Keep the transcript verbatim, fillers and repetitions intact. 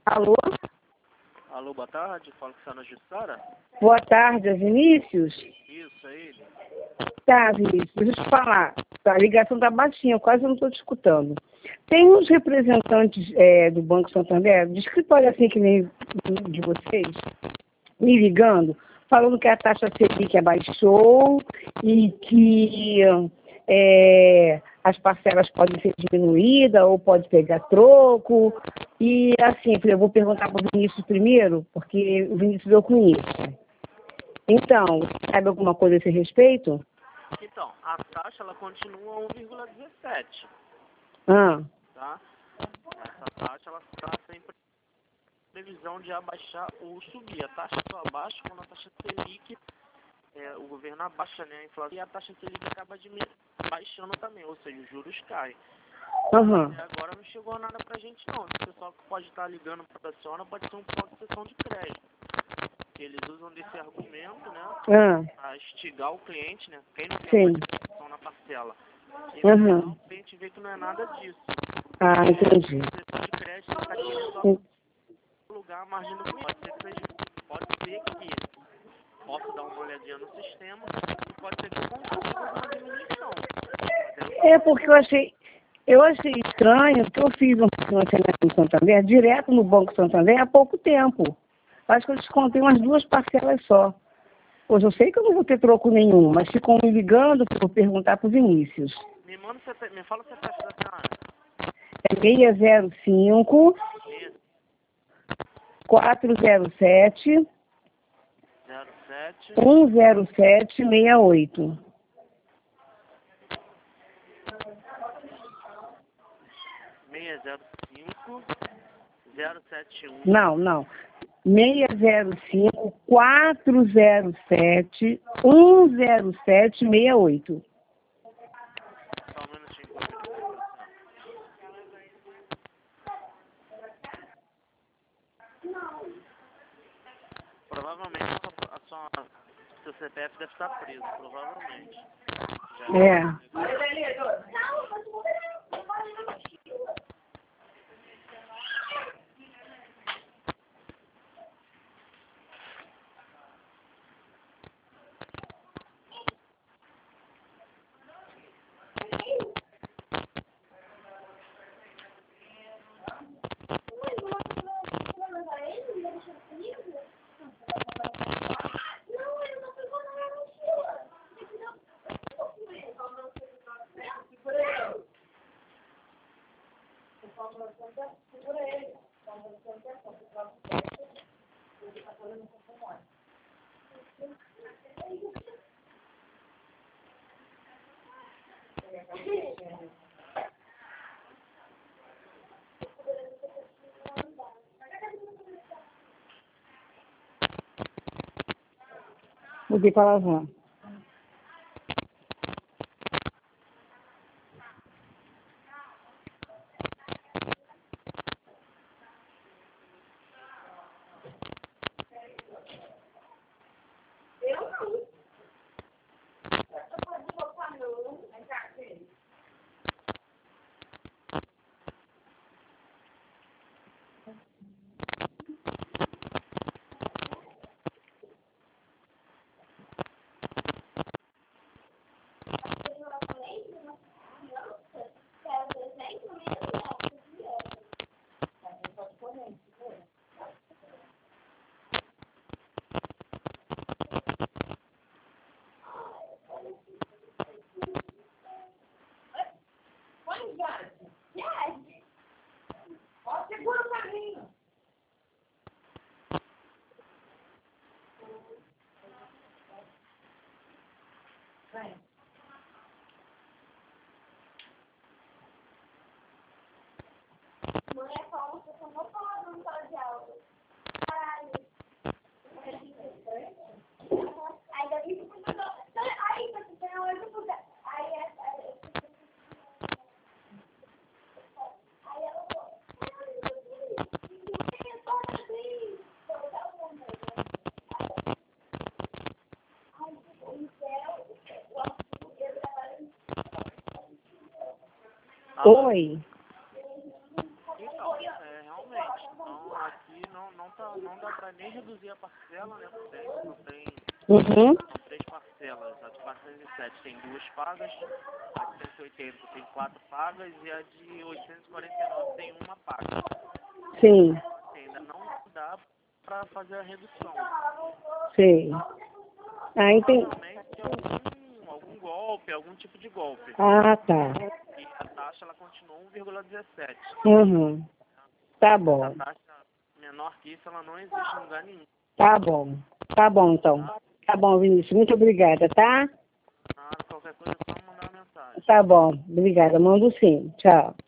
Alô? Alô, boa tarde. Fala com a senhora Jussara? Boa tarde, é Vinícius? Isso, é ele. Tá, Vinícius, deixa eu te falar. A ligação tá baixinha, eu quase não estou te escutando. Tem uns representantes é, do Banco Santander, de escritório assim que nem de vocês, me ligando, falando que a taxa Selic abaixou e que é, as parcelas podem ser diminuídas ou pode pegar troco. E assim, eu falei, eu vou perguntar para o Vinícius primeiro, porque o Vinícius eu conheço. Então, sabe alguma coisa a esse respeito? Então, a taxa ela continua um vírgula dezessete, Ah, tá? Essa taxa ela está sem previsão de abaixar ou subir. A taxa só abaixa quando a taxa Selic, é, o governo abaixa, né, a inflação, e a taxa Selic acaba de baixando também, ou seja, os juros caem. aham. Até agora não chegou nada pra gente não. O pessoal que pode estar ligando para a senhora pode ser um ponto de sessão de crédito. Eles usam desse argumento, né, Ah, para instigar o cliente, né, quem não tem sim. uma participação na parcela. E Aham. no final, o cliente vê que não é nada disso. Ah, É, entendi. sessão de crédito está querendo só Hum. alugar a margem do cliente. Pode ser que seja, pode ser que possa dar uma olhadinha no sistema e pode ser que consiga uma diminuição. É porque eu achei, eu achei estranho que eu fiz um financiamento no Santander, direto no Banco Santander, há pouco tempo. Acho que eu descontei umas duas parcelas só. Hoje eu sei que eu não vou ter troco nenhum, mas ficam me ligando para eu perguntar para o Vinícius. Me manda, você, me fala se a taxa da senhora. É seis zero cinco, quatro zero sete, zero sete um zero sete seis oito. seis zero cinco zero sete um. Não, não. seis zero cinco, quatro zero sete, um zero sete seis oito. Só um minutinho que eu vou ver aqui. Provavelmente a sua, a sua, seu C P F deve estar preso, provavelmente. Já É. Mudei para lavar. Oi. Então, É, realmente. Então, aqui não, não, tá, não dá para nem reduzir a parcela, né? Porque não tem, Uhum. são três parcelas. A de quatrocentos e sete tem duas pagas, a de cento e oitenta tem quatro pagas e a de oitocentos e quarenta e nove tem uma paga. Sim, Ainda não dá para fazer a redução. sei. Ah, entendi. Provavelmente algum, algum golpe, algum tipo de golpe. Ah, tá. E a taxa ela continua um vírgula dezessete. Uhum. Tá Essa bom. taxa menor que isso, ela não existe em lugar nenhum. Tá bom. Tá bom, então. Tá? Tá bom, Vinícius. Muito obrigada, tá? Nada, qualquer coisa é só mandar uma mensagem. Tá bom. Obrigada. Mando sim. Tchau.